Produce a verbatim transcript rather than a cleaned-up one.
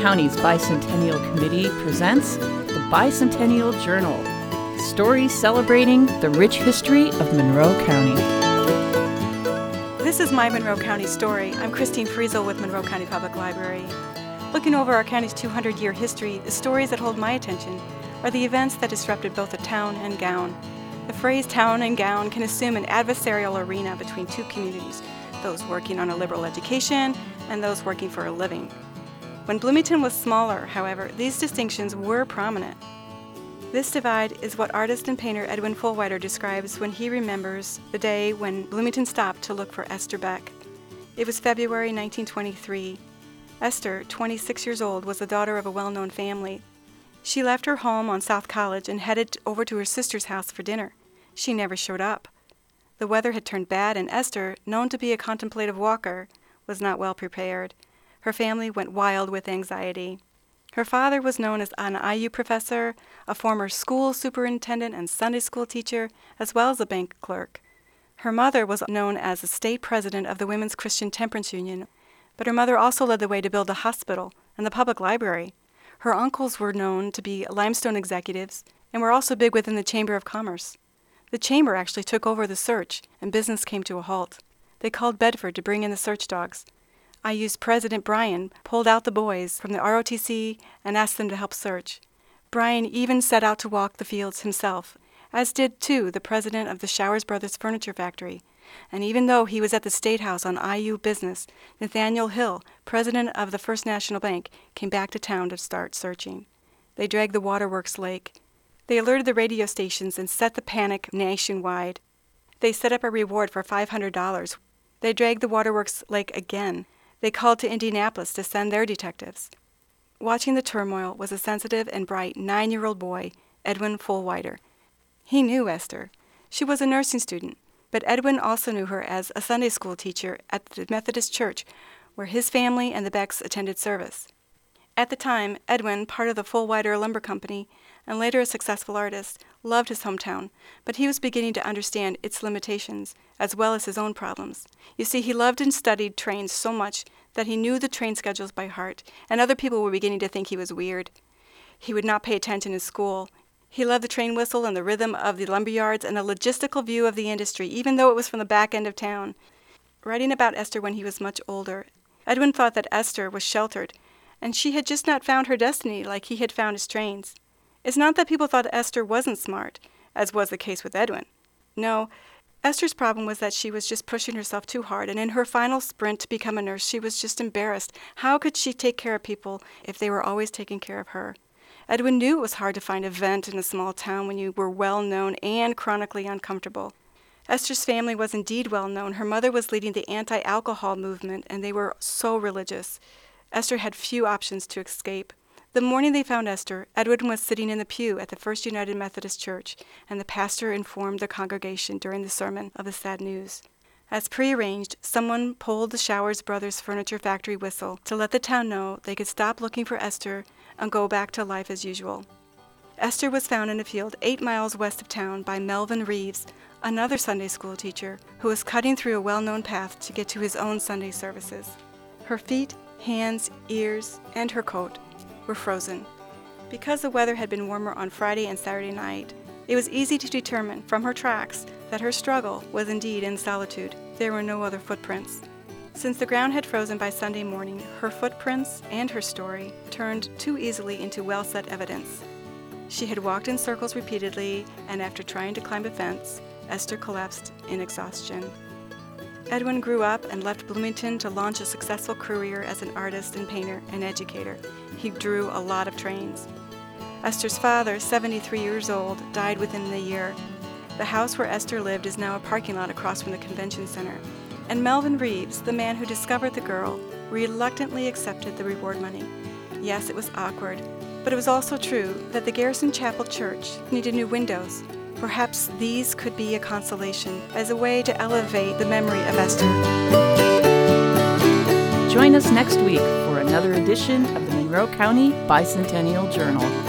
County's Bicentennial Committee presents the Bicentennial Journal, stories celebrating the rich history of Monroe County. This is my Monroe County story. I'm Christine Friesel with Monroe County Public Library. Looking over our county's two hundred year history, the stories that hold my attention are the events that disrupted both the town and gown. The phrase town and gown can assume an adversarial arena between two communities, those working on a liberal education and those working for a living. When Bloomington was smaller, however, these distinctions were prominent. This divide is what artist and painter Edwin Fullwider describes when he remembers the day when Bloomington stopped to look for Esther Beck. It was February nineteen twenty-three. Esther, twenty-six years old, was the daughter of a well-known family. She left her home on South College and headed over to her sister's house for dinner. She never showed up. The weather had turned bad, and Esther, known to be a contemplative walker, was not well prepared. Her family went wild with anxiety. Her father was known as an I U professor, a former school superintendent and Sunday school teacher, as well as a bank clerk. Her mother was known as the state president of the Women's Christian Temperance Union, but her mother also led the way to build a hospital and the public library. Her uncles were known to be limestone executives and were also big within the Chamber of Commerce. The Chamber actually took over the search, and business came to a halt. They called Bedford to bring in the search dogs. I U's President Bryan pulled out the boys from the R O T C and asked them to help search. Bryan even set out to walk the fields himself, as did, too, the president of the Showers Brothers Furniture Factory. And even though he was at the State House on I U business, Nathaniel Hill, president of the First National Bank, came back to town to start searching. They dragged the Waterworks Lake. They alerted the radio stations and set the panic nationwide. They set up a reward for five hundred dollars. They dragged the Waterworks Lake again. They called to Indianapolis to send their detectives. Watching the turmoil was a sensitive and bright nine-year-old boy, Edwin Fullwider. He knew Esther. She was a nursing student, but Edwin also knew her as a Sunday school teacher at the Methodist Church, where his family and the Becks attended service. At the time, Edwin, part of the Fullwider Lumber Company, and later a successful artist, loved his hometown, but he was beginning to understand its limitations, as well as his own problems. You see, he loved and studied trains so much that he knew the train schedules by heart, and other people were beginning to think he was weird. He would not pay attention in school. He loved the train whistle and the rhythm of the lumber yards and a logistical view of the industry, even though it was from the back end of town. Writing about Esther when he was much older, Edwin thought that Esther was sheltered, and she had just not found her destiny like he had found his trains. It's not that people thought Esther wasn't smart, as was the case with Edwin. No, Esther's problem was that she was just pushing herself too hard, and in her final sprint to become a nurse, she was just embarrassed. How could she take care of people if they were always taking care of her? Edwin knew it was hard to find a vent in a small town when you were well-known and chronically uncomfortable. Esther's family was indeed well-known. Her mother was leading the anti-alcohol movement, and they were so religious. Esther had few options to escape. The morning they found Esther, Edwin was sitting in the pew at the First United Methodist Church, and the pastor informed the congregation during the sermon of the sad news. As prearranged, someone pulled the Showers Brothers Furniture Factory whistle to let the town know they could stop looking for Esther and go back to life as usual. Esther was found in a field eight miles west of town by Melvin Reeves, another Sunday school teacher, who was cutting through a well-known path to get to his own Sunday services. Her feet, hands, ears, and her coat were frozen. Because the weather had been warmer on Friday and Saturday night, it was easy to determine from her tracks that her struggle was indeed in solitude. There were no other footprints. Since the ground had frozen by Sunday morning, her footprints and her story turned too easily into well-set evidence. She had walked in circles repeatedly, and after trying to climb a fence, Esther collapsed in exhaustion. Edwin grew up and left Bloomington to launch a successful career as an artist and painter and educator. He drew a lot of trains. Esther's father, seventy-three years old, died within the year. The house where Esther lived is now a parking lot across from the convention center. And Melvin Reeves, the man who discovered the girl, reluctantly accepted the reward money. Yes, it was awkward, but it was also true that the Garrison Chapel Church needed new windows. Perhaps these could be a consolation as a way to elevate the memory of Esther. Join us next week for another edition of the Monroe County Bicentennial Journal.